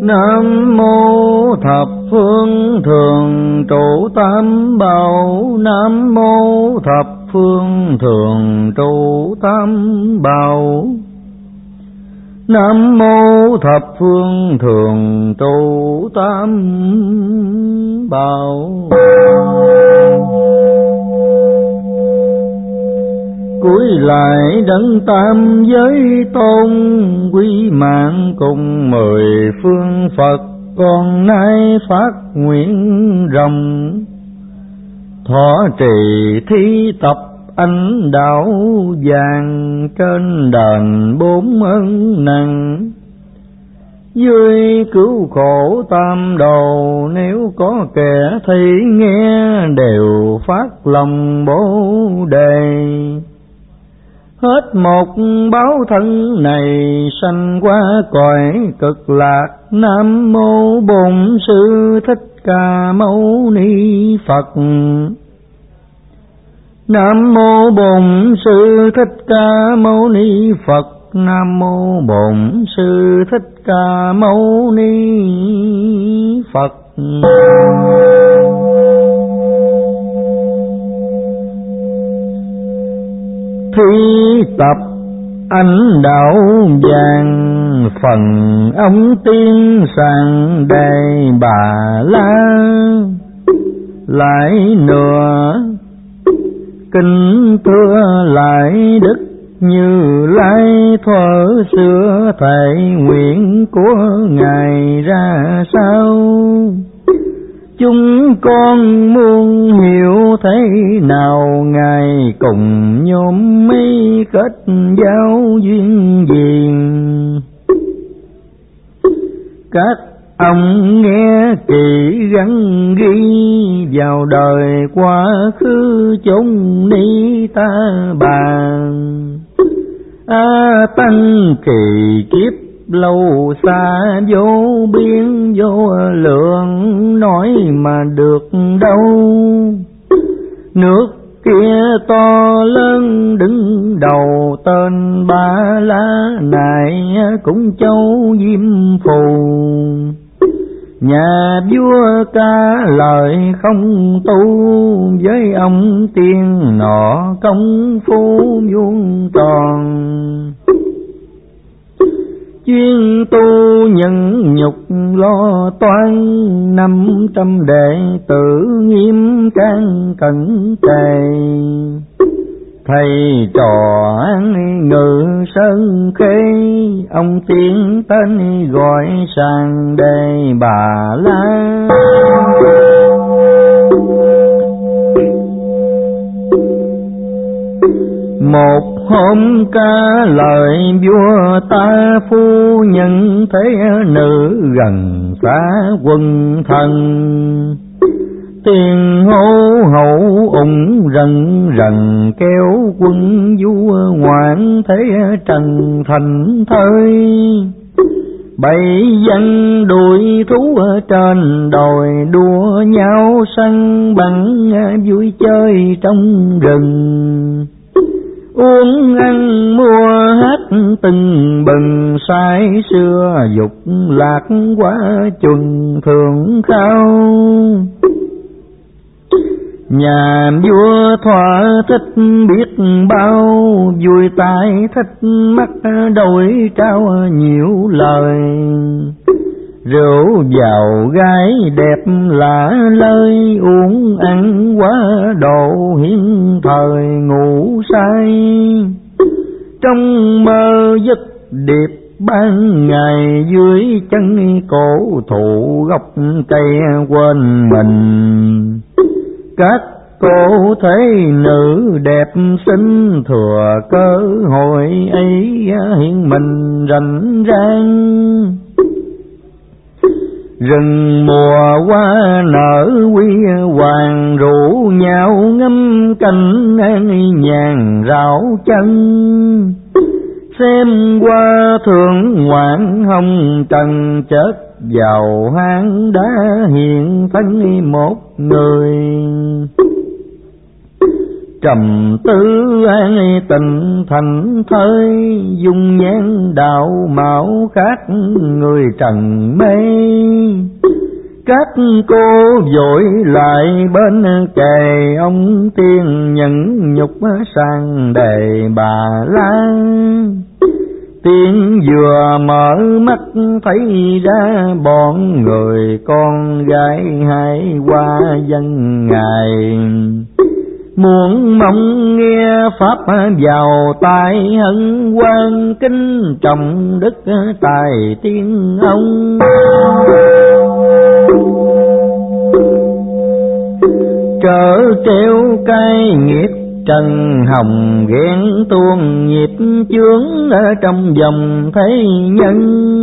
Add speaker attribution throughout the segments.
Speaker 1: Nam mô thập phương thường trụ tam bảo. Nam mô thập phương thường trụ tam bảo. Nam mô thập phương thường trụ tam bảo. Cúi lại đấng tam giới tôn, quy mạng cùng 10 phương Phật. Con nay phát nguyện rộng, thọ trì thi tập ánh đạo vàng. Trên đền 4 ân nặng, dưới cứu khổ tam đồ. Nếu có kẻ thấy nghe, đều phát lòng Bồ Đề. Hết một báo thân này, sanh qua cõi cực lạc. Nam mô Bổn Sư Thích Ca Mâu Ni Phật. Nam mô Bổn Sư Thích Ca Mâu Ni Phật. Nam mô Bổn Sư Thích Ca Mâu Ni Phật. Thi tập ánh đạo vàng, phần ông tiên sàng Đề Bà La. Lại nữa kinh thưa lại Đức Như Lai, thuở xưa thệ nguyện của Ngài ra sao. Chúng con muốn hiểu thế nào, Ngài cùng nhóm mấy kết giao duyên gì. Các ông nghe kỹ gắn ghi, vào đời quá khứ chốn ni ta bàn. Tăng kỳ kiếp lâu xa, vô biên vô lượng, nói mà được đâu. Nước kia to lớn đứng đầu, tên Ba La này cũng Châu Diêm Phù. Nhà vua ca lời không tu, với ông tiên nọ công phu vuông tròn. Chuyên tu nhẫn nhục lo toan, 500 đệ tử nghiêm can cẩn tề. Thầy trò an ngự sơn khê, ông tiên tên gọi sàng Đề Bà La. Một hôm ca lời vua ta, phu nhân thế nữ gần xa quân thần. Tiền hô hậu ủng rần rần, kéo quân vua ngoạn thế trần thành thơi. Bảy dân đuổi thú ở trên đồi, đua nhau săn bắn vui chơi trong rừng. Uống ăn mua hát từng bừng, say xưa dục lạc quá chuần thường khao. Nhà vua thỏa thích biết bao, vui tai thích mắt đổi trao nhiều lời. Rượu vào gái đẹp lạ lơi, uống ăn quá độ hiến thời ngủ say. Trong mơ giấc điệp ban ngày, dưới chân cổ thụ gốc cây quên mình. Các cô thấy nữ đẹp xinh, thừa cơ hội ấy hiện mình rành rang. Rừng mùa hoa nở quy hoàng, rủ nhau ngắm cảnh nhàn ráo chân. Xem qua thượng ngoạn hồng trần, chết vào hang đá hiện thân một người. trầm tư an tình thành thơi, dung nhan đạo mạo khác người trần mê. Các cô vội lại bên kề, ông tiên nhẫn nhục sang đề bà la. Tiên vừa mở mắt thấy ra bọn người con gái hai qua dân ngài. Muốn mong nghe pháp vào tai, hân hoan kính trọng đức tài tiên ông. Trở treo cay nghiệp trần hồng, ghen tuông nhịp chướng ở trong dòng thế nhân.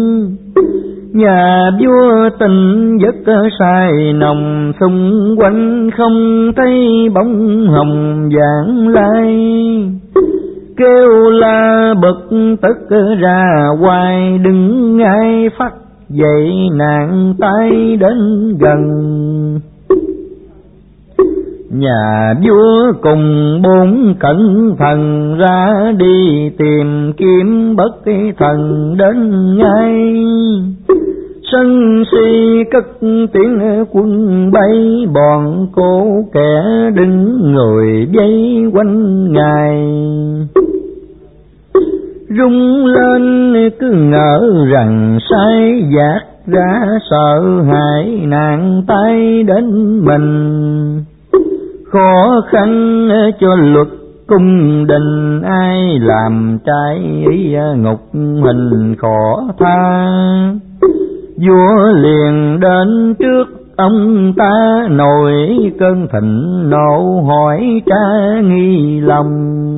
Speaker 1: Nhà vua tình giấc say nồng, xung quanh không thấy bóng hồng vãng lai. Kêu la bực tức ra hoài, đừng ai phát dậy nạn tay đến gần. Nhà vua cùng bốn cẩn thận ra đi tìm kiếm bất thần đến ngay. Sân si cất tiếng quân bay, bọn cô kẻ đứng người vây quanh ngài. Rung lên cứ ngỡ rằng sai dạt ra, sợ hãi nạn tay đến mình. Khó khăn cho luật cung đình, ai làm trái ý ngục hình khó tha. Vua liền đến trước ông ta, nổi cơn thịnh nộ hỏi tra nghi lòng.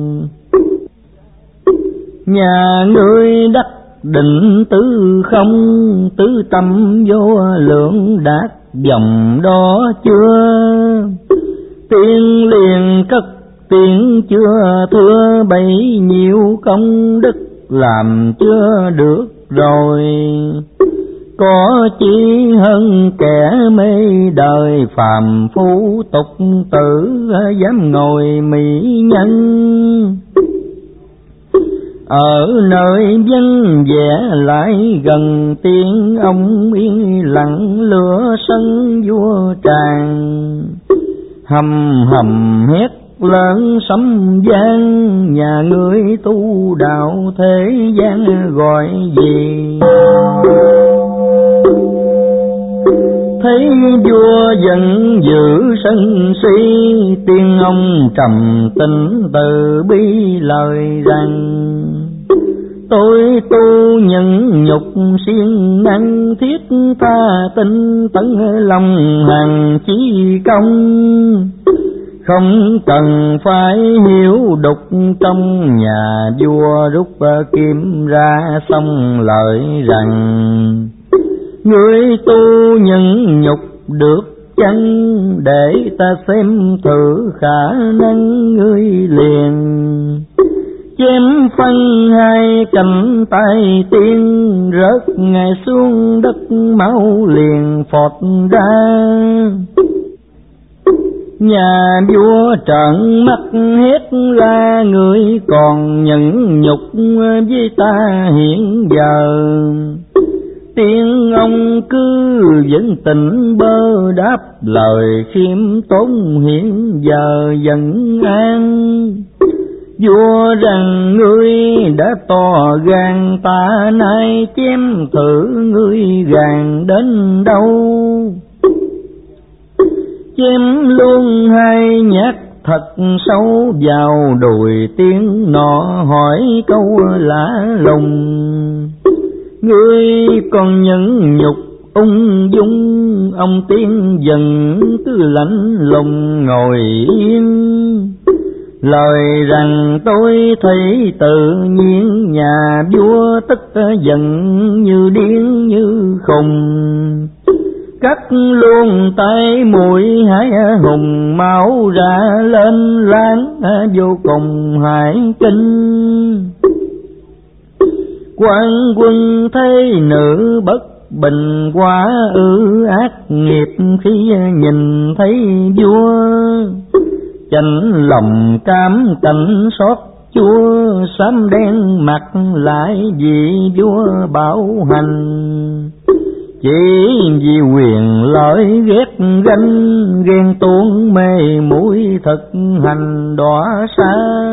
Speaker 1: Nhà ngươi đắc định tứ không, tứ tâm vô lượng đạt dòng đó chưa? Tiên liền cất tiếng chưa thưa, bấy nhiêu công đức làm chưa được rồi. Có chi hơn kẻ mê đời phàm phu tục tử, dám ngồi mỹ nhân. Ở nơi vắng vẻ lại gần tiếng ông, yên lặng lửa sân vua tràng. Hầm hầm hét lớn sấm vang, nhà ngươi tu đạo thế gian gọi gì? Thấy vua giận dữ sân si, tiên ông trầm tĩnh từ bi lời rằng. Tôi tu nhẫn nhục siêng năng, thiết tha tinh tấn lòng hằng chí công. Không cần phải hiểu đục, trong nhà vua rút kiếm ra xong lời rằng. Người tu nhẫn nhục được chăng, để ta xem thử khả năng ngươi liền. Chém phân hai cánh tay tiên, rớt ngài xuống đất máu liền phọt ra. Nhà vua trợn mắt hét ra, người còn nhẫn nhục với ta hiện giờ. Tiên ông cứ vẫn tỉnh bơ đáp lời khiêm tốn, hiện giờ vẫn an. Vua rằng ngươi đã to gan, ta nay chém thử ngươi gàn đến đâu. Chém luôn hai nhát thật sâu vào đùi tiên nọ, hỏi câu lạ lùng. Ngươi còn nhẫn nhục ung dung, ông tiên dần cứ lạnh lùng ngồi yên. Lời rằng tôi thấy tự nhiên, nhà vua tức giận như điên như khùng. Cắt luôn tay mũi hái hùng, máu ra lên láng vô cùng hải kinh. Quan quân thấy nữ bất bình quá ư ác nghiệp, khi nhìn thấy vua chạnh lòng cam cảnh xót chúa, xám đen mặt lại vì vua bảo hành. Chỉ vì quyền lợi ghét ganh, ghen tuông mê muội thực hành đọa xa.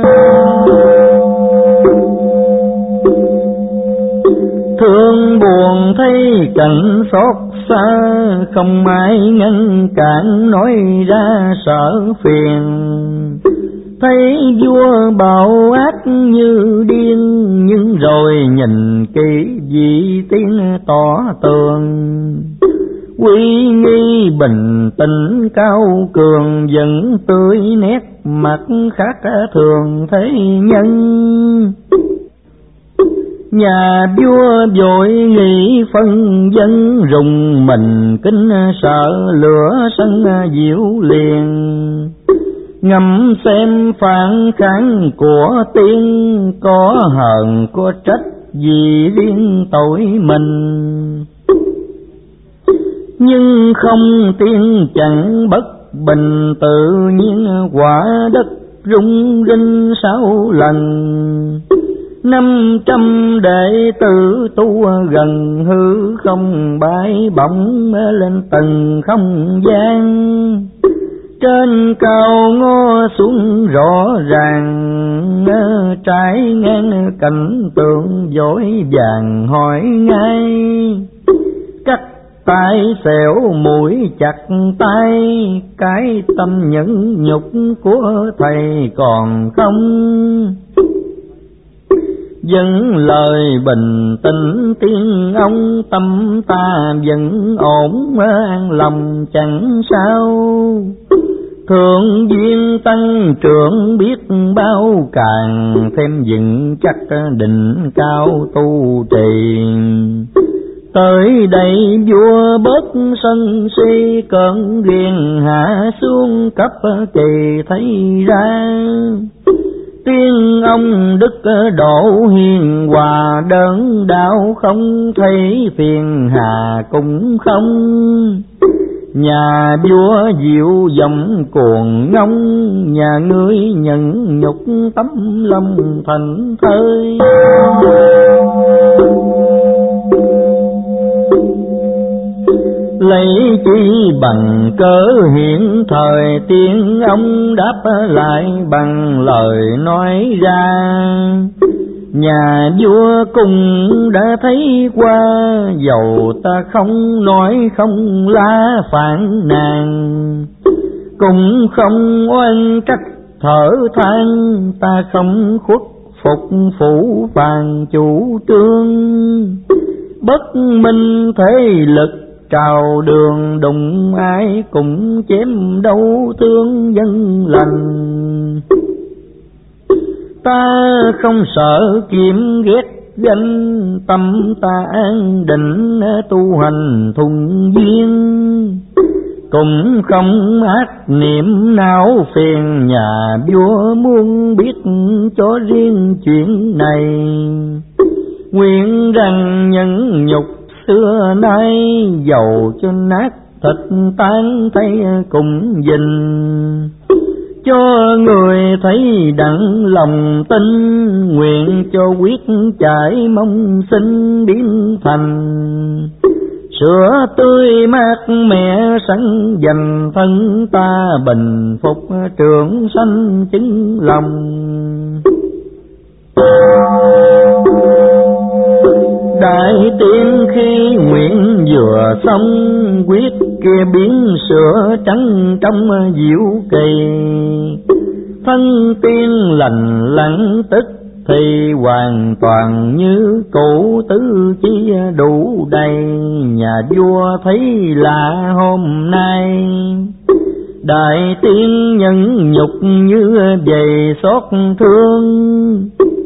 Speaker 1: Thương buồn thấy cảnh xót xa, không ai ngăn cản nói ra sợ phiền. Thấy vua bạo ác như điên, nhưng rồi nhìn kỹ vị tiếng tỏ tường. Uy nghi bình tĩnh cao cường, vẫn tươi nét mặt khác thường thế nhân. Nhà vua vội nghĩ phân dân, rùng mình kính sợ lửa sân diệu liền. Ngắm xem phản kháng của tiên, có hờn có trách vì riêng tội mình. Nhưng không tiên chẳng bất bình, tự nhiên quả đất rung rinh 6 lần. 500 đệ tử tu gần hư không, bay bổng lên tầng không gian. Trên cao ngó xuống rõ ràng, trái ngang cảnh tượng vội vàng hỏi ngay. Cắt tay xẻo mũi chặt tay, cái tâm nhẫn nhục của thầy còn không. Dẫn lời bình tĩnh tiên ông, tâm ta vẫn ổn an lòng chẳng sao. Thượng viên tăng trưởng biết bao, càng thêm vững chắc định cao tu trì. Tới đây vua bớt sân si, cơn ghiền hạ xuống cấp kỳ thấy ra. Tiên ông đức độ hiền hòa, đớn đau không thấy phiền hà cũng không. Nhà vua dịu giọng cuồng ngông, nhà ngươi nhận nhục tấm lòng thành thơi. Lấy chi bằng cớ hiện thời, tiên ông đáp lại bằng lời nói ra. Nhà vua cùng đã thấy qua, dầu ta không nói không la phản nàn. Cũng không oan trách thở than, ta không khuất phục phủ phàng chủ trương. Bất minh thế lực trào đường, đụng ai cũng chém đâu thương dân lành. Ta không sợ kiếm ghét ganh, tâm ta an định tu hành thuần duyên. Cũng không ác niệm não phiền, nhà vua muốn biết cho riêng chuyện này. Nguyện rằng nhẫn nhục xưa nay, dầu cho nát thịt tan thấy cùng dình. Cho người thấy đặng lòng tin, nguyện cho quyết trải mong xin biến thành. Sữa tươi mát mẹ sẵn dành thân ta, bình phục trường sanh chứng lòng. Đại tiên khi nguyện vừa xong, quyết kia biến sữa trắng trong diệu kỳ. Thân tiên lành lặn tức thì hoàn toàn như cũ, tứ chi đủ đầy. Nhà vua thấy lạ hôm nay, đại tiên nhẫn nhục như vậy xót thương.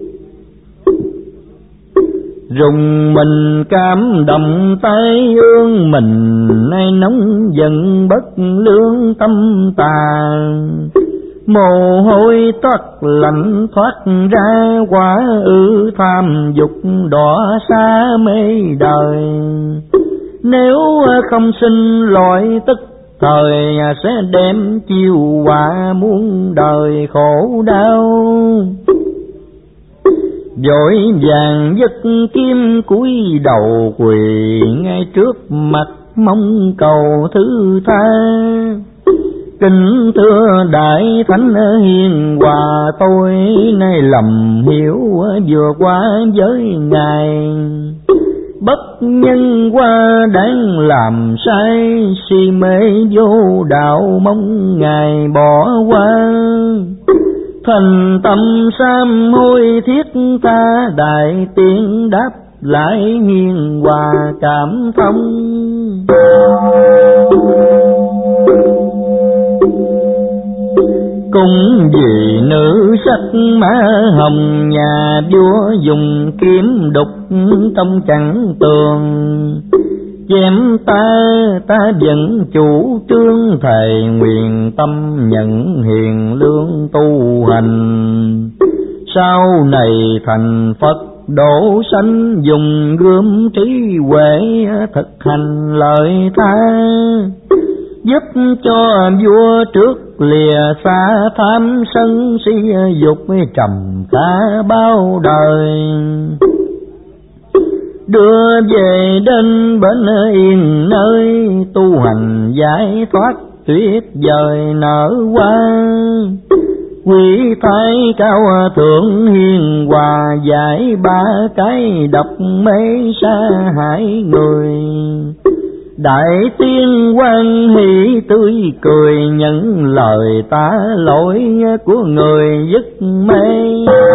Speaker 1: Rùng mình cảm động tay ương mình, nay nóng giận bất lương tâm tàn. Mồ hôi toát lạnh thoát ra, quả tham dục đọa xa mê đời. Nếu không sinh loại tức thời sẽ đem chiêu họa muôn đời khổ đau. Vội vàng vất kiếm cúi đầu quỳ ngay trước mặt mong cầu thứ tha. Kính thưa đại thánh hiền hòa, tôi nay lầm hiểu vừa qua với ngài. Bất nhân qua đáng làm sai, si mê vô đạo mong ngài bỏ qua. Thành tâm sám hối thiết tha, đại tiên đáp lại hiền hòa cảm thông. Cũng vì nữ sắc má hồng, nhà vua dùng kiếm đục trong chẳng tường. Chém ta vẫn chủ trương, thề nguyện tâm nhận hiền lương tu hành. Sau này thành Phật độ sanh, dùng gươm trí huệ thực hành lợi tha. Giúp cho vua trước lìa xa tham sân si dục, trầm cả bao đời. Đưa về đến bến yên nơi, tu hành giải thoát tuyệt vời nở hoa. Quý thái cao thượng hiền hòa, giải ba cái độc mê sa hại người. Đại tiên quan hỷ tươi cười, nhận lời ta lỗi của người dứt mê.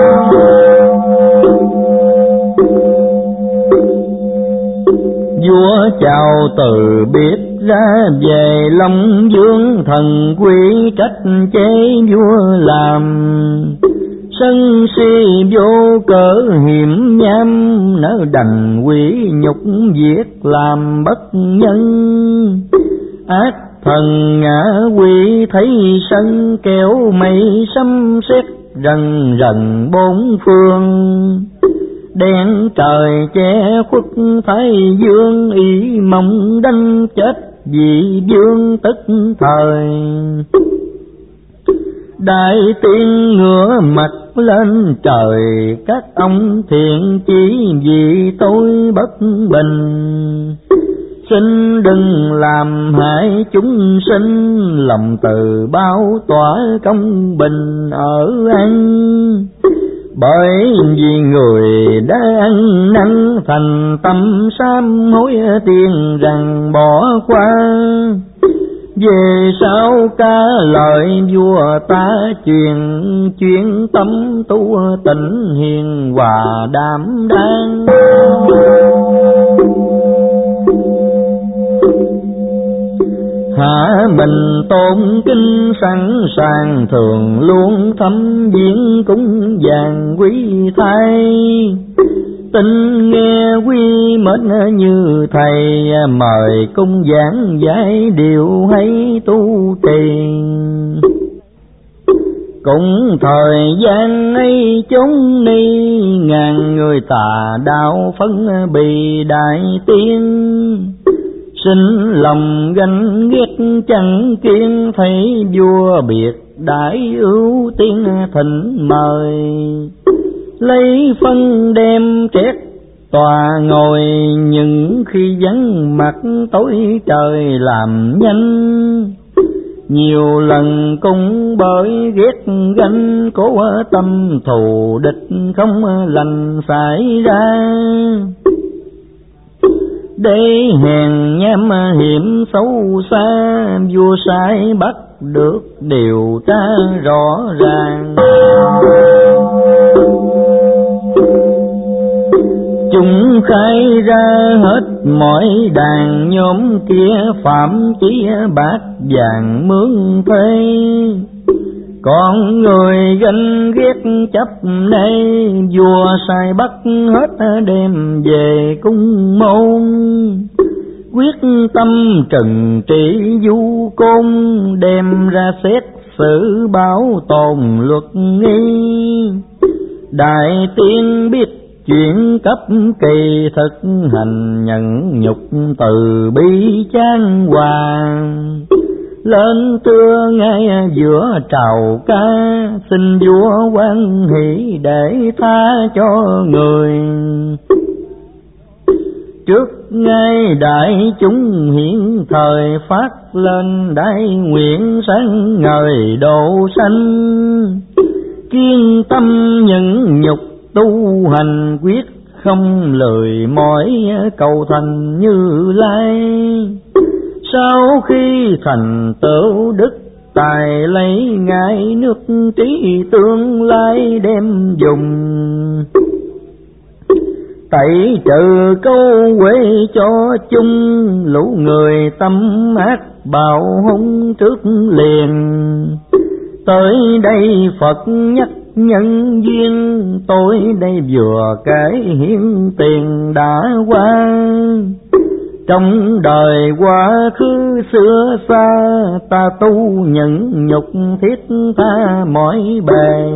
Speaker 1: Vua chào từ biệt ra về Long Vương, thần quý trách chế vua làm. Sân si vô cớ hiểm nham, nỡ đành quỷ nhục việc làm bất nhân. Ác thần ngã quỷ thấy sân, kéo mây sấm sét rần rần bốn phương. Đen trời che khuất thái dương, ý mong đánh chết vị vương tức thời. Đại tiên ngửa mặt lên trời, các ông thiện chỉ vì tôi bất bình. Xin đừng làm hại chúng sinh, lòng từ bao tỏa công bình ở ăn. Bởi vì người đã ăn năn, thành tâm sám hối tiên rằng bỏ qua. Về sau ca lời vua ta truyền, chuyên tâm tu tịnh hiền hòa đảm đang. Hạ mình tôn kính sẵn sàng, thường luôn thăm viếng cúng dường quý thái. Tin nghe quy mến như thầy, mời cung giảng giải điều hay tu trì. Cũng thời gian ấy chốn ni, ngàn người tà đạo phân bì đại tiên. Sinh lòng ganh ghét chẳng kiên, thấy vua biệt đại ưu tiên thịnh mời. Lấy phân đem trét tòa ngồi, những khi vắng mặt tối trời làm nhanh. Nhiều lần cũng bởi ghét ganh, cố tâm thù địch không lành xảy ra. Để hèn nham hiểm xấu xa, vua sai bắt được điều tra rõ ràng. Chúng khai ra hết mọi đàn, nhóm kia phạm chí bát vàng mướn thuê. Còn người ganh ghét chấp nê, vua sai bắt hết đem về cung môn. Quyết tâm trừng trị du côn, đem ra xét xử bảo tồn luật nghi. Đại tiên biết chuyện cấp kỳ, thực hành nhận nhục từ bi chan hòa. lên trưa ngay giữa trào ca, xin vua hoan hỷ để tha cho người. Trước ngay đại chúng hiện thời phát lên đại nguyện sáng ngời độ sanh, kiên tâm nhẫn nhục tu hành quyết không lười mỏi cầu thành Như Lai. Sau khi thành tựu đức tài lấy ngài nước trí tương lai đem dùng, tẩy trừ câu quê cho chung lũ người tâm ác bạo hung trước liền. Tới đây Phật nhắc nhân duyên, tôi đây vừa kể hiến tiền đã qua. Trong đời quá khứ xưa xa, ta tu nhẫn nhục thiết tha mỏi bề.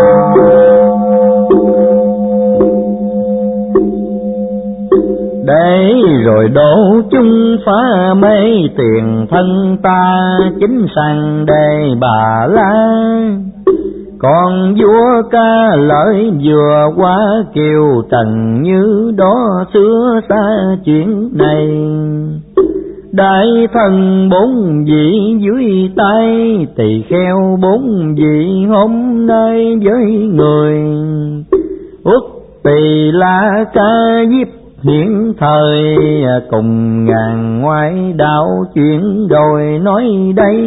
Speaker 1: Để rồi đổ chung phá mê tiền thân ta, chính sanh đề Bà La. Còn vua ca lợi vừa qua kiều trần như đó xưa xa chuyện này. Đại thần bốn vị dưới tay, tỳ kheo bốn vị hôm nay với người. Uất Tỳ La Ca Diếp hiện thời, cùng ngàn ngoại đạo chuyện rồi nói đây.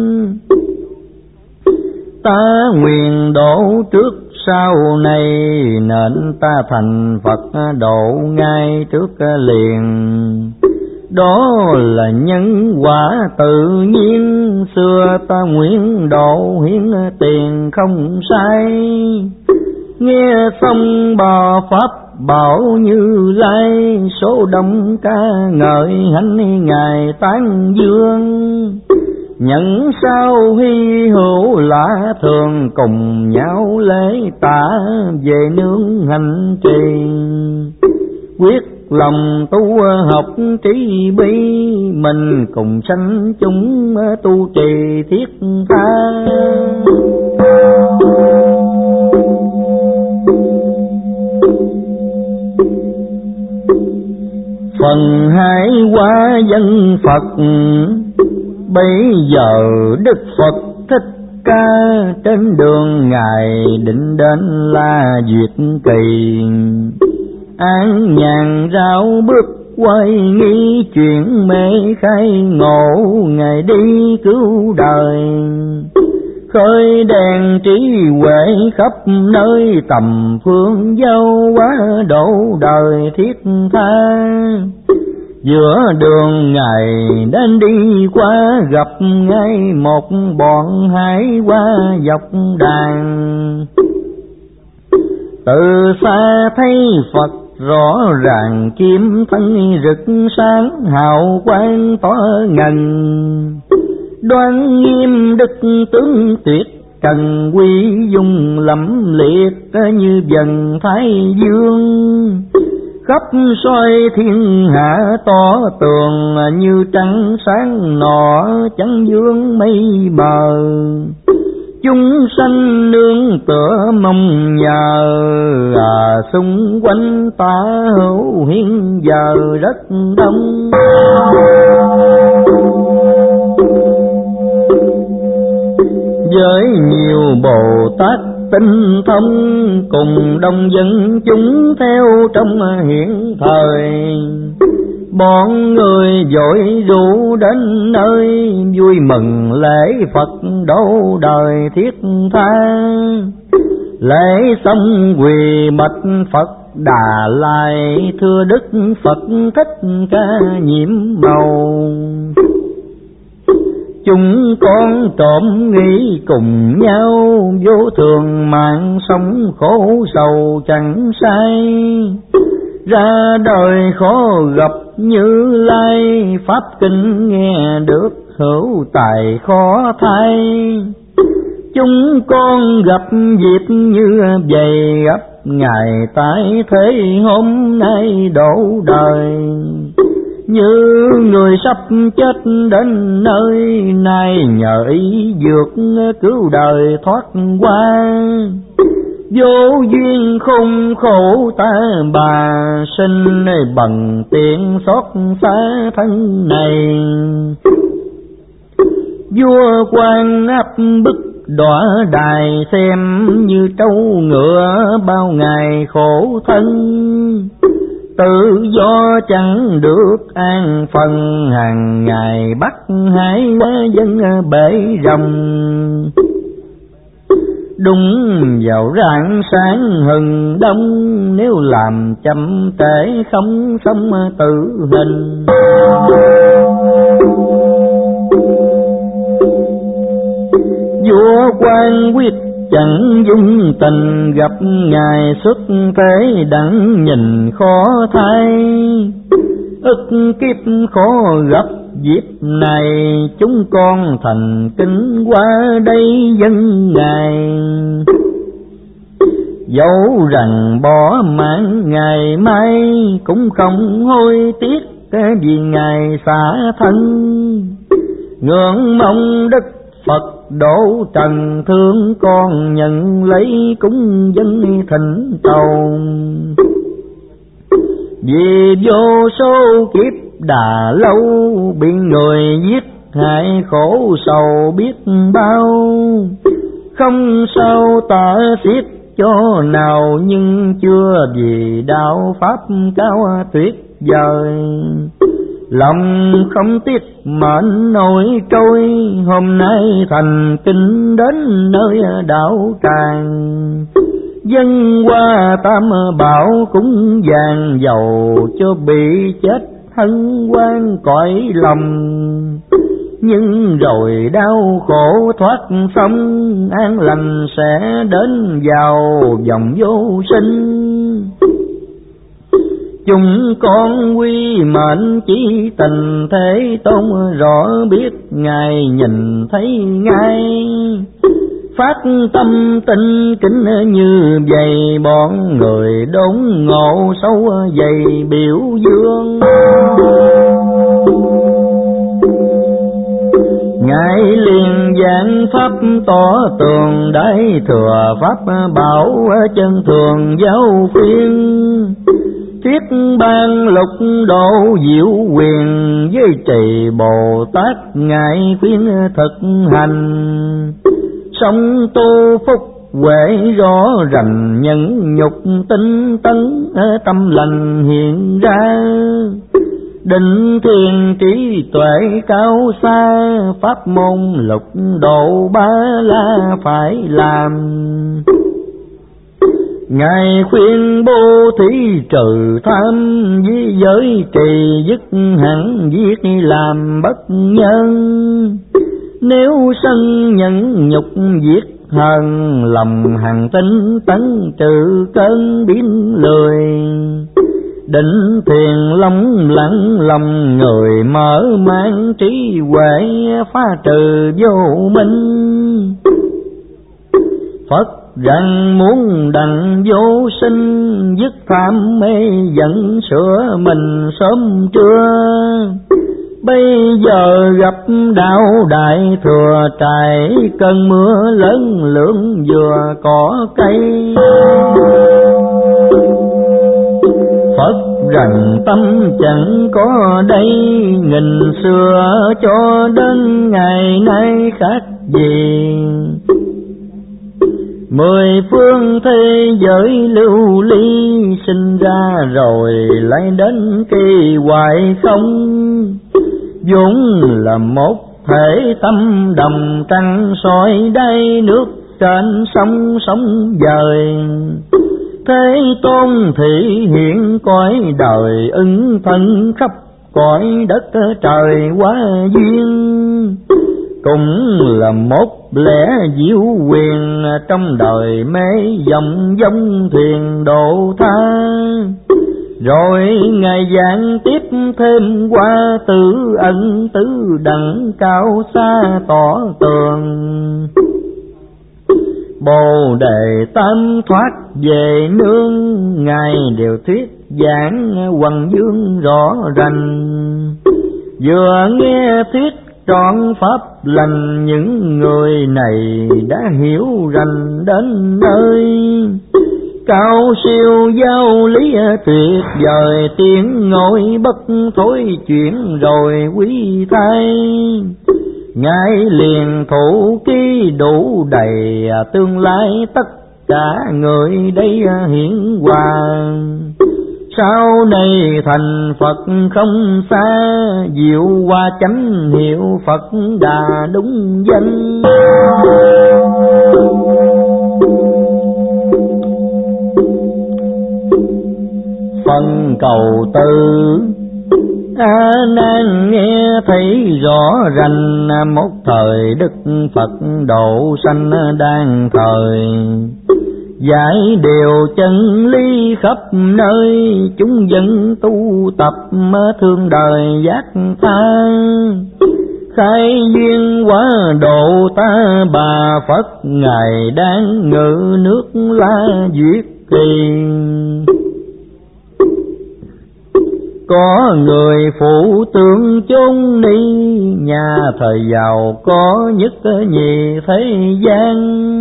Speaker 1: Ta nguyện độ trước sau này, nên ta thành Phật độ ngay trước liền. Đó là nhân quả tự nhiên, xưa ta nguyện độ hiến tiền không sai. Nghe xong bò pháp bảo Như Lai, số đông ca ngợi hạnh ngài tán dương. Nhận sao hy hữu lạ thường, cùng nhau lễ tạ về nương hành trì. Quyết lòng tu học trí bi, mình cùng sanh chúng tu trì thiết tha. Phần hai qua dân Phật, bây giờ Đức Phật Thích Ca trên đường ngài định đến La Duyệt Kỳ. An nhàn rao bước quay nghi, chuyện mê khai ngộ ngài đi cứu đời. Khơi đèn trí huệ khắp nơi, tầm phương giao hóa độ đời thiết tha. Giữa đường ngài đến đi qua, gặp ngay một bọn hải qua dọc đàn. Từ xa thấy Phật rõ ràng, kiếm thân rực sáng hào quang tỏ ngần. Đoan nghiêm đức tướng tuyệt trần, quy dung lẫm liệt như dần thái dương. Khắp soi thiên hạ tỏ tường, như trăng sáng nọ chẳng vương mây mờ. Chúng sanh nương tựa mong nhờ, xung quanh ta hữu hiện giờ rất đông. Với nhiều Bồ Tát tinh thông, cùng đông dân chúng theo trong hiện thời. Bọn người vội rủ đến nơi, vui mừng lễ Phật độ đời thiết tha. Lễ xong quỳ bạch Phật Đà Lai, thưa Đức Phật Thích Ca nhiễm màu. Chúng con trộm nghĩ cùng nhau, vô thường mạng sống khổ sầu chẳng sai. Ra đời khó gặp Như Lai, pháp kinh nghe được hữu tài khó thay. Chúng con gặp dịp như vậy, gặp ngày tái thế hôm nay độ đời. như người sắp chết đến nơi này, nhờ ý dược cứu đời thoát qua. Vô duyên khôn khổ ta bà, sinh bằng tiện xót xa thân này. Vua quan áp bức đọa đài, xem như trâu ngựa bao ngày khổ thân. Tự do chẳng được an phần, hàng ngày bắt hái dân bể rồng. Đúng vào rạng sáng hừng đông, nếu làm chậm trễ không sống tử hình. Vua quan quyết chẳng dung tình, gặp ngài xuất thế đặng nhìn khó thay. Ức kiếp khó gặp dịp này, chúng con thành kính qua đây dân ngài. Dẫu rằng bỏ mạng ngày mai, cũng không hối tiếc vì ngài xả thân. Ngưỡng mong đất Phật đổ trần, thương con nhận lấy cúng dân thịnh cầu. Vì vô số kiếp đà lâu, bị người giết hại khổ sầu biết bao. Không sao tả xiết cho nào, nhưng chưa vì đạo pháp cao tuyệt vời. Lòng không tiếc mệnh nổi trôi, hôm nay thành kính đến nơi đạo tràng. Dân qua tam bảo cúng vàng dầu, cho bị chết hân hoan cõi lòng. Nhưng rồi đau khổ thoát xong, an lành sẽ đến vào vòng vô sinh. Chúng con quy mệnh chỉ tình, Thế Tôn rõ biết ngài nhìn thấy ngay. Phát tâm tinh kính như vậy, bọn người đốn ngộ sâu dày biểu dương. Ngài liền giảng pháp tỏ tường, Đại thừa pháp bảo chân thường giáo phiên. Thuyết ban lục độ diệu quyền, với trì Bồ Tát ngài khuyên thực hành. Sống tu phúc huệ rõ rành, nhẫn nhục tinh tấn tâm lành hiện ra. Định thiền trí tuệ cao xa, pháp môn lục độ ba la phải làm. Ngài khuyên bố thí trừ tham, với giới trì dứt hẳn giết làm bất nhân. Nếu sân nhẫn nhục giết hờn, lòng hằng tinh tấn trừ cơn biến lười. Định thiền long lặng lòng người, mở mang trí huệ phá trừ vô minh. Phật rằng muốn đặng vô sinh, dứt tham mê dẫn sửa mình sớm trưa. Bây giờ gặp đạo đại thừa, trải cơn mưa lớn lượng vừa cỏ cây. Phật rằng tâm chẳng có đây, nghìn xưa cho đến ngày nay khác gì. Mười phương thế giới lưu ly, sinh ra rồi lại đến kỳ hoài không. vốn là một thể tâm đồng trăng soi đây nước trên sông sống dời. Thế Tôn thị hiện cõi đời ứng thân khắp cõi đất trời quá duyên. Cũng là một lẽ diệu quyền trong đời mê dòng dông thuyền độ tha. Rồi Ngài giảng tiếp thêm qua tự ẩn tứ đẳng cao xa tỏ tường. Bồ đề tam thoát về nương, Ngài đều thuyết giảng hoằng dương rõ rành. Vừa nghe thuyết trọn pháp lành, những người này đã hiểu rành đến nơi. Cao siêu giáo lý tuyệt vời, tiếng ngôi bất thối chuyển rồi quý thay. Ngài liền thủ ký đủ đầy, tương lai tất cả người đây hiển hoàng. Sau này thành Phật không xa, diệu hoa chánh hiệu Phật đà đúng danh. Phần cầu tư A Nan nghe thấy rõ rành, một thời Đức Phật độ sanh đang thời. Giải điều chân lý khắp nơi, chúng dân tu tập thương đời giác tha. Khai duyên quả độ ta bà Phật, Ngài đang ngự nước La Duyệt Kỳ. Có người phụ tướng chốn ni, nhà thời giàu có nhất nhì thế gian.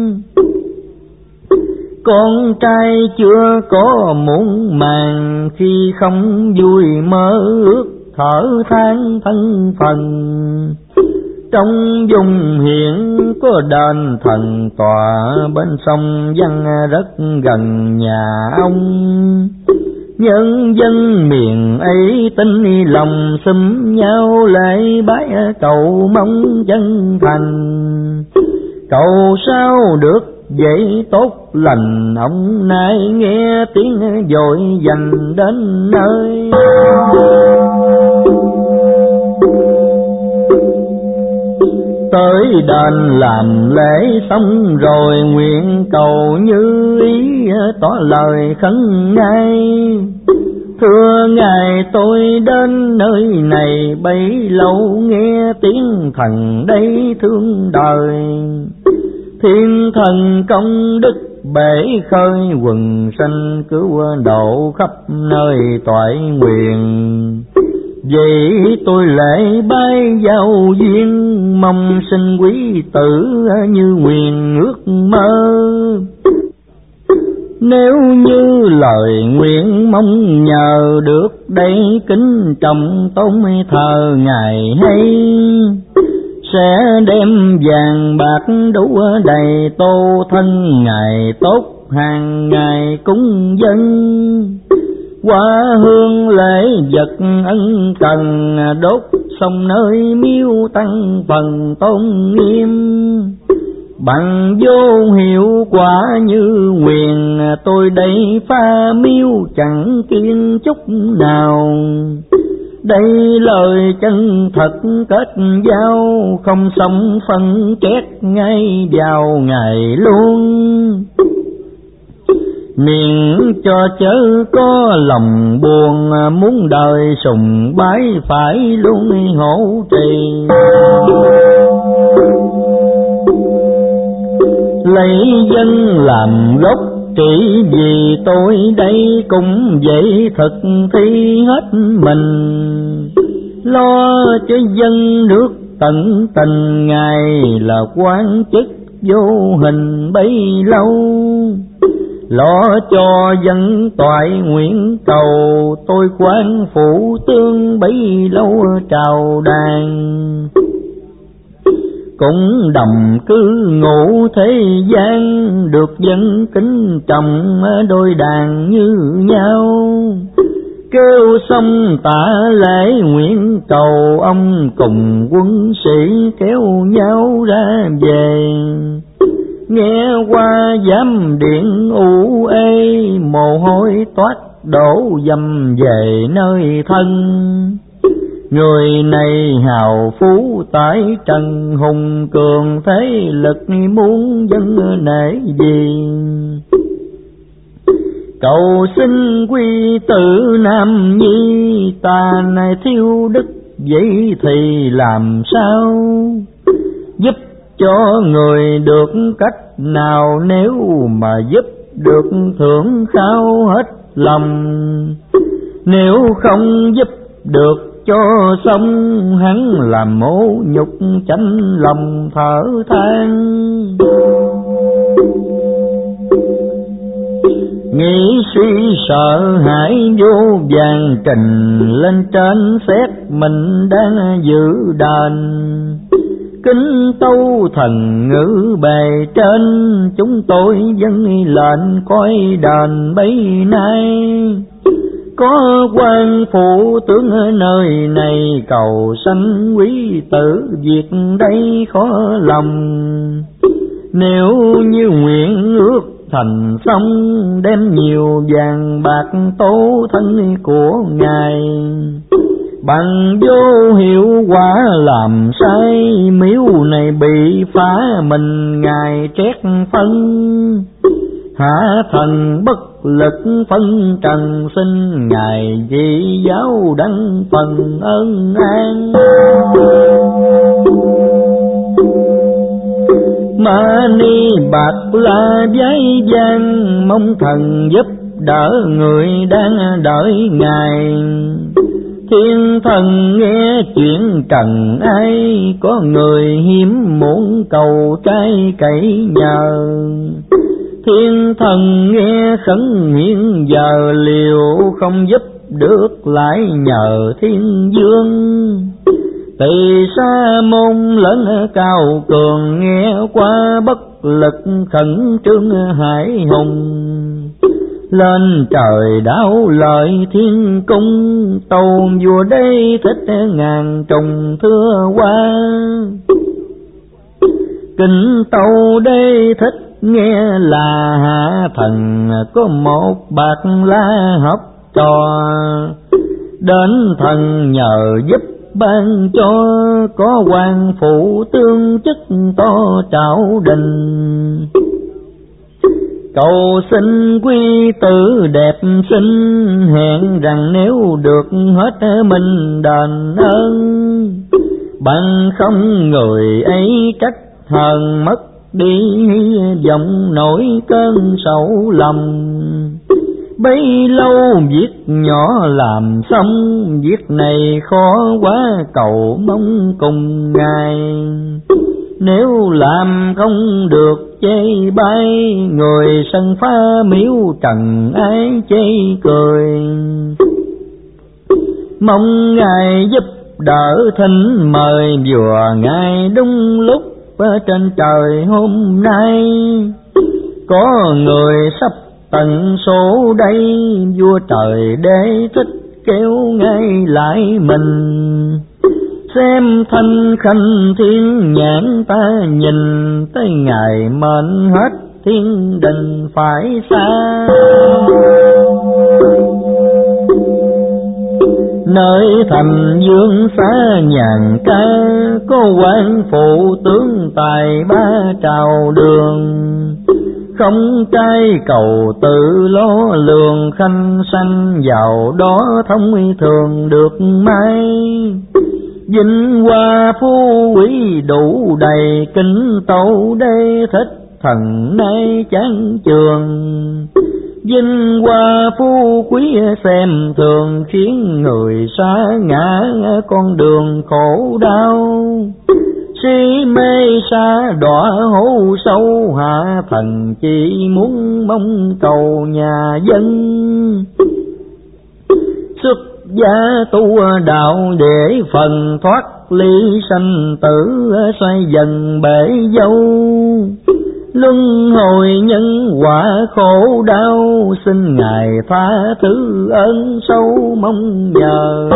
Speaker 1: Con trai chưa có muộn màng, khi không vui mơ ước thở than thân phần. Trong vùng hiện có đền thần tọa, bên sông văn rất gần nhà ông. Nhân dân miền ấy tin lòng xúm nhau lễ bái cầu mong chân thành. Cầu sao được vậy tốt lành, ông nay nghe tiếng vội dành đến nơi. Tới đền làm lễ xong rồi, nguyện cầu như ý tỏ lời khấn ngay. Thưa Ngài tôi đến nơi này bấy lâu, nghe tiếng thần đây thương đời. Thiên thần công đức bể khơi, quần sanh cứu độ khắp nơi toại nguyện. Vậy tôi lễ bái giao duyên, mong sinh quý tử như nguyện ước mơ. Nếu như lời nguyện mong nhờ được, đây kính trọng tôn thờ Ngài hay. Sẽ đem vàng bạc đủ đầy, tô thân Ngài tốt hàng ngày cúng dân. Qua hương lễ vật ân cần, đốt xong nơi miếu tăng phần tôn nghiêm. Bằng vô hiệu quả như nguyện, tôi đây pha miếu chẳng kiên chút nào. Đây lời chân thật kết giao, không sống phân két ngay vào ngày luôn. Miệng cho chớ có lòng buồn, muốn đời sùng bái phải luôn hộ trì. Lấy dân làm gốc chỉ vì tôi đây cũng vậy thực thi hết mình. Lo cho dân nước tận tình, Ngài là quan chức vô hình bấy lâu. Lo cho dân toại nguyện cầu, tôi quan phụ tương bấy lâu trào đàn. Cũng đồng cư ngụ thế gian, được dân kính trọng đôi đàn như nhau. Kêu xong tạ lễ nguyện cầu, ông cùng quân sĩ kéo nhau ra về. Nghe qua giám điện u ê, mồ hôi toát đổ dầm về nơi thân. Người này hào phú tại trần, hùng cường thế lực muốn dân nể gì. Cầu xin quy tử Nam Nhi, ta này thiếu đức vậy thì làm sao? Giúp cho người được cách nào, nếu mà giúp được thưởng khao hết lòng. Nếu không giúp được cho xong, hắn làm mổ nhục chánh lòng thở than. Nghĩ suy sợ hãi vô vàng, trình lên trên xét mình đang giữ đền. Kính tâu thần ngữ bề trên, chúng tôi dâng lệnh coi đền bấy nay. Có quan phụ tướng nơi này, cầu sanh quý tử việc đây khó lòng. Nếu như nguyện ước thành xong, đem nhiều vàng bạc tố thân của ngài. Bằng vô hiệu quả làm sai, miếu này bị phá mình ngài trét phân. Hạ thần bất lực phân trần, xin ngài chỉ giáo đăng phần ân an. Ma ni bạc la giấy vang, mong thần giúp đỡ người đang đợi ngài. Thiên thần nghe chuyện trần ai, có người hiếm muốn cầu trai cậy nhờ. Thiên thần nghe khấn nguyện giờ liều, không giúp được lại nhờ thiên dương. Tỳ sa môn lớn cao cường, nghe qua bất lực khẩn trương hải hùng. Lên trời đáo lời thiên cung, tâu vua đây thích ngàn trùng thưa qua. Kinh tâu đây thích nghe là hạ thần, có một bạc la hấp trò. Đến thần nhờ giúp ban cho, có quan phụ tương chức to trảo đình. Cầu xin quý tử đẹp xinh, hẹn rằng nếu được hết mình đền ơn. Bằng không người ấy trách hờn mất đi, vọng nổi cơn sầu lòng. Bấy lâu việc nhỏ làm xong, việc này khó quá cầu mong cùng ngài. Nếu làm không được chê bai, người sân phá miếu trần ái chê cười. Mong ngài giúp đỡ thỉnh mời, vừa ngài đúng lúc trên trời hôm nay. Có người sắp tận số đây, vua trời đế thích kéo ngay lại mình. Xem thanh khanh thiên nhãn ta nhìn, tới ngày mệnh hết thiên đình phải xa. Nơi thành dương xá nhàn ca, có quan phụ tướng tài ba trào đường. Không trai cầu tự lo lường, khanh sanh vào đó thông thường được mai. Vinh hoa phú quý đủ đầy, kính tâu đế thích thần nay chán trường. Vinh hoa phú quý xem thường, khiến người sa ngã con đường khổ đau. Si mê sa đọa hố sâu, hạ thần chỉ muốn mong cầu nhà dân. Xuất gia tu đạo để phần thoát ly sanh tử, xoay dần bể dâu. Luân hồi nhân quả khổ đau, xin ngài tha thứ ơn sâu mong nhờ.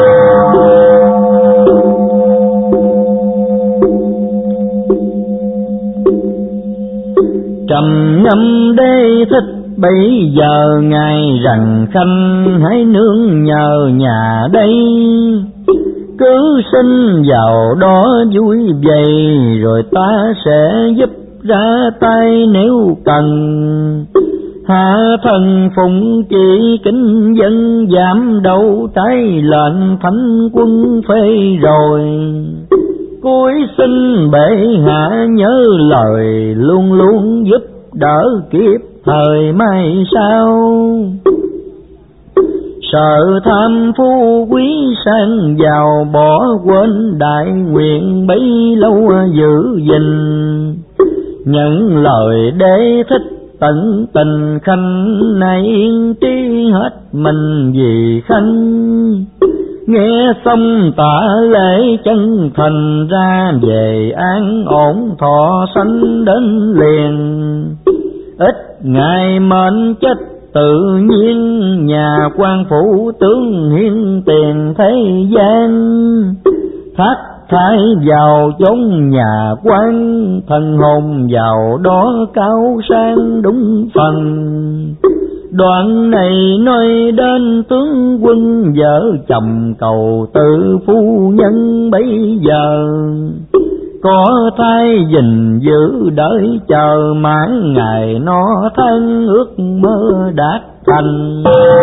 Speaker 1: Trầm ngâm đế thích bây giờ, ngài rằng khanh hãy nương nhờ nhà đây. Cứ xin vào đó vui vầy, rồi ta sẽ giúp ra tay nếu cần. Hạ thần phụng chỉ kính dân, giảm đâu trái lệnh thánh quân phê rồi. Cuối xin bệ hạ nhớ lời, luôn luôn giúp đỡ kiếp thời mai sau. Sợ tham phú quý sang giàu, bỏ quên đại nguyện bấy lâu giữ gìn. Nhận lời đế thích tận tình khanh, nay yên trí hết mình vì khanh. Nghe xong tạ lễ chân thành, ra về an ổn thọ sanh đến liền. Ít ngày mệnh chết tự nhiên, nhà quan phủ tướng hiến tiền thế gian. Thác thái vào chốn nhà quan, thần hồn vào đó cao sang đúng phần. Đoạn này nói đến tướng quân vợ chồng cầu tự phu nhân bấy giờ. Có thai gìn giữ đợi chờ, mãn ngày nó thân ước mơ đạt thành.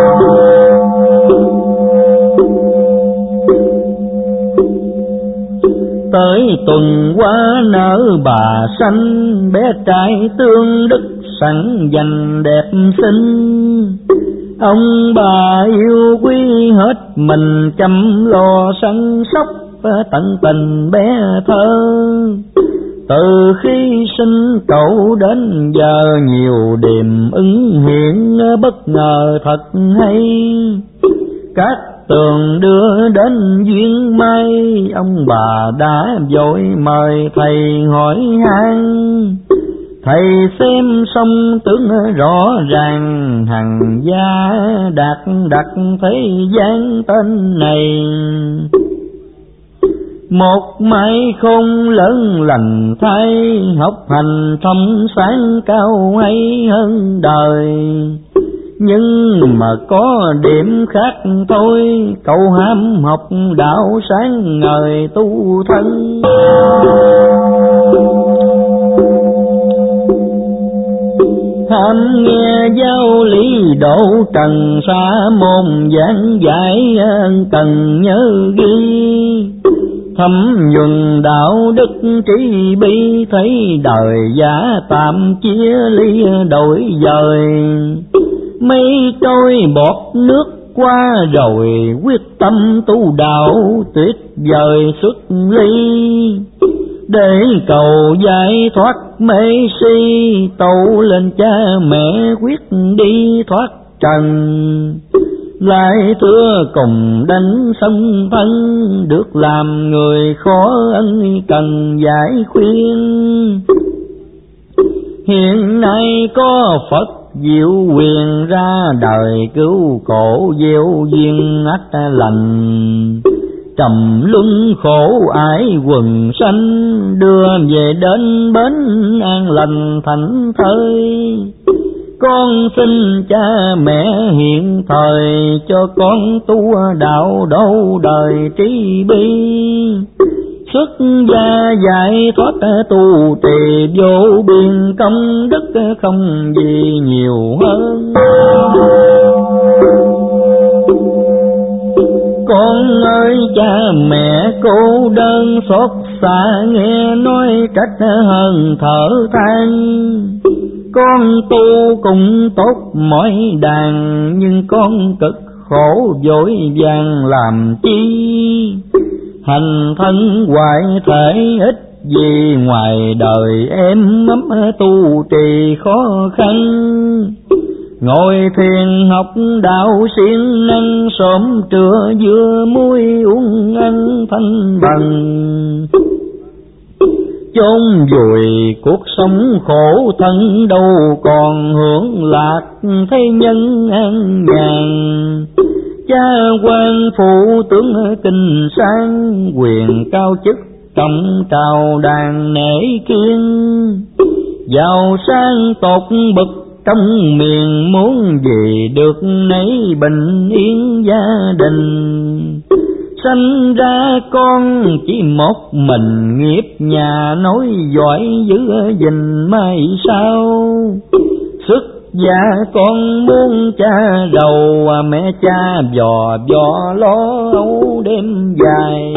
Speaker 1: Tới tuần qua nở bà sanh, bé trai tương đức sẵn dành đẹp xinh. Ông bà yêu quý hết mình, chăm lo săn sóc tận tình bé thơ. Từ khi sinh cậu đến giờ, nhiều điềm ứng hiện bất ngờ thật hay. Các tường đưa đến duyên may, ông bà đã vội mời thầy hỏi han. Thầy xem xong tưởng rõ ràng, hằng gia đặt thế gian tên này. Một mái khôn lớn lành thay, học hành thông sáng cao hay hơn đời. Nhưng mà có điểm khác thôi, cậu ham học đạo sáng ngời tu thân. Tham nghe giáo lý độ trần, xa môn giảng giải cần nhớ ghi. Thấm nhuần đạo đức trí bi, thấy đời giả tạm chia ly đổi dời. Mây trôi bọt nước qua rồi, quyết tâm tu đạo tuyệt vời xuất ly. Để cầu giải thoát mê si, tâu lên cha mẹ quyết đi thoát trần. Lại thưa cùng đánh song thân, được làm người khó ân cần giải khuyên. Hiện nay có Phật diệu quyền ra đời, cứu khổ gieo duyên ắt lành. Trầm luân khổ ải quần sanh, đưa về đến bến an lành thảnh thơi. Con xin cha mẹ hiện thời, cho con tu đạo đâu đời trí bi. Xuất gia giải thoát tu trì, vô biên công đức không gì nhiều hơn. Con ơi cha mẹ cô đơn xót xa, nghe nói trách hơn thở than. Con tu cũng tốt mỗi đàn, nhưng con cực khổ vội vàng làm chi. Hành thân hoại thể ít gì, ngoài đời em ấm tu trì khó khăn. Ngồi thiền học đạo siêng năng, sớm trưa dưa muối uống ăn thanh bằng. Chốn vùi cuộc sống khổ thân, đâu còn hưởng lạc thế nhân an nhàn. Cha quan phụ tướng kinh sang, quyền cao chức trọng trào đàn nể kiên. Giàu sang tột bậc trong miền, muốn gì được nấy bình yên gia đình. Sanh ra con chỉ một mình, nghiệp nhà nối dõi giữ gìn mai sau. Xuất gia con muốn cha giàu, mẹ cha dò lo âu đêm dài.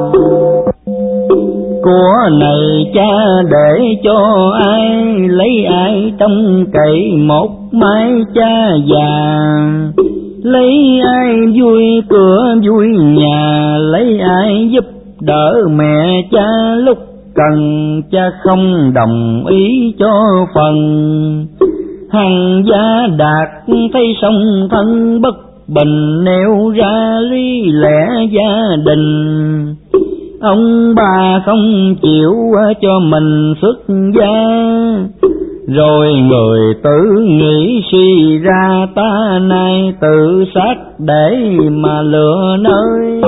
Speaker 1: Của này cha để cho ai, lấy ai trong cậy một mái cha già. lấy ai vui cửa vui nhà, lấy ai giúp đỡ mẹ cha lúc cần, cha không đồng ý cho phần. Hằng gia đạt thấy song thân bất bình, nêu ra lý lẽ gia đình. Ông bà không chịu cho mình xuất gia, rồi người tự nghĩ suy ra ta nay tự sát để mà lựa nơi.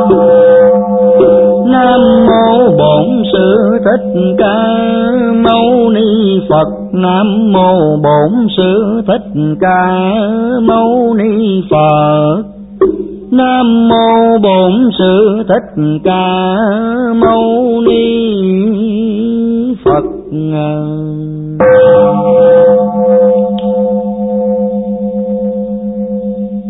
Speaker 1: Nam mô Bổn Sư Thích Ca Mâu Ni Phật. Nam mô Bổn Sư Thích Ca Mâu Ni Phật. Nam mô Bổn Sư Thích Ca Mâu Ni Phật.